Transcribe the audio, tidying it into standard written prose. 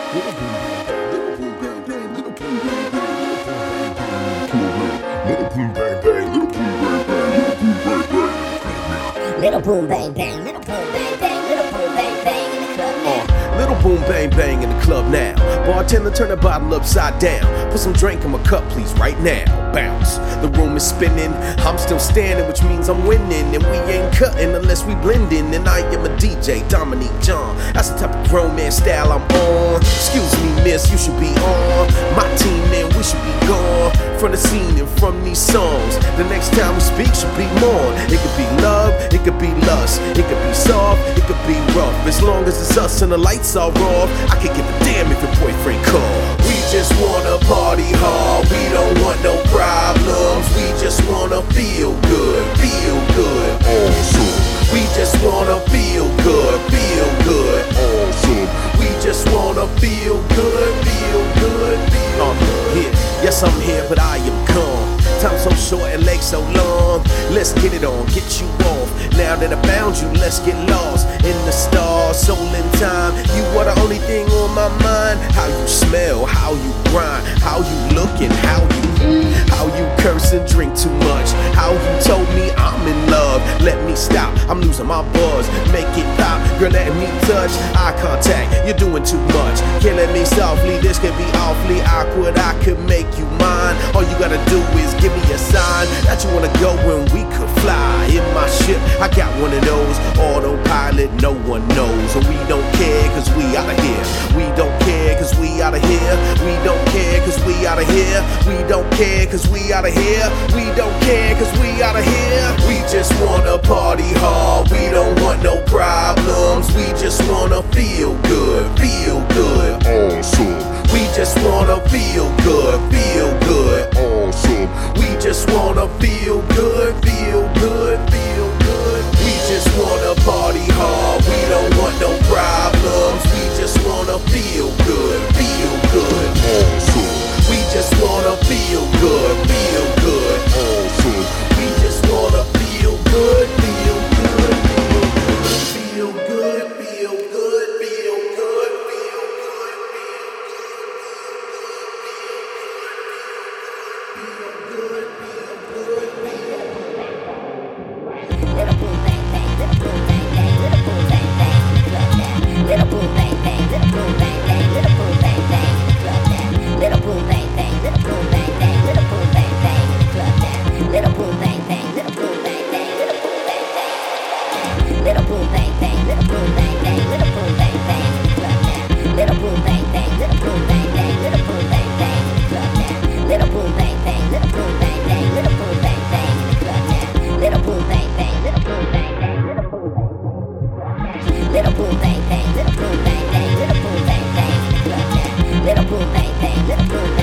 Little boom bang bang, little boom bang bang, little boom bang bang, little boom bang bang, little boom bang bang, little boom bang bang, little boom bang bang, little boom bang bang in the club now. Little boom bang bang in the club now. Bartender, turn the bottle upside down. Put some drink in my cup, please, right now. Bounce. The room is spinning. I'm still standing, which means I'm winning. And we ain't cutting unless we blending. And I am a DJ, Dominique John. That's the type of grown man style I'm on. Excuse me, miss, you should be on my team, man. We should be gone from the scene and from these songs. The next time we speak should be more. It could be love, it could be lust, it could be soft, it could be rough. As long as it's us and the lights are off, I can give a damn if your boyfriend call. We just wanna party hard, we don't want no problems. We just wanna feel good, awesome. We just wanna feel good, awesome. We just wanna feel good, yeah. Yes, I'm here, but I am gone. Time so short and legs so long. Let's get it on, get you off. Now that I found you, let's get lost in the stars, soul and time. You are the only thing on my mind. How you smell, how you grind, how you looking, how you curse and drink too much. How you told me I'm in love. Let me stop, I'm losing my buzz. Make it pop, girl, let me touch. Eye contact, you're doing too much. Killing me softly, this could be awfully awkward. I could make you mine. All you gotta do is give me a sign that you wanna go when we could fly. In my ship, I got one of those. Autopilot, no one knows. And we don't care cause we outta here. We don't care cause we outta here. We don't care cause we outta here. We don't care cause we outta here. We don't care cause we outta here. We just wanna party hard. We don't want no problems. We just wanna feel good, awesome. We just wanna feel good, awesome. We just wanna feel good, We just wanna party hard. We don't want no problems. We just wanna feel good, awesome. We just wanna feel good, awesome. We just wanna feel good, feel good, feel good, feel good, feel good, feel good, feel good, Little boom bang bang, little boom bang bang, little boom bang bang in the club now. Little boom bang bang, little boom bang bang, little boom bang bang in the club now. Little boom bang bang, little boom bang bang, little boom bang bang in the club now. Little boom bang bang, little boom bang bang, little boom bang bang. Little boom bang bang, little boom bang bang, little boom bang bang in the club now. Little boom bang bang, little boom bang bang, little boom bang bang in the club now. Little boom bang bang, little boom bang bang, little boom bang bang in the club now. Little boom bang bang, little boom bang bang, little boom bang bang. Little boom bang bang, little boom bang bang, little boom bang bang in the club now. Little boom bang bang, little boom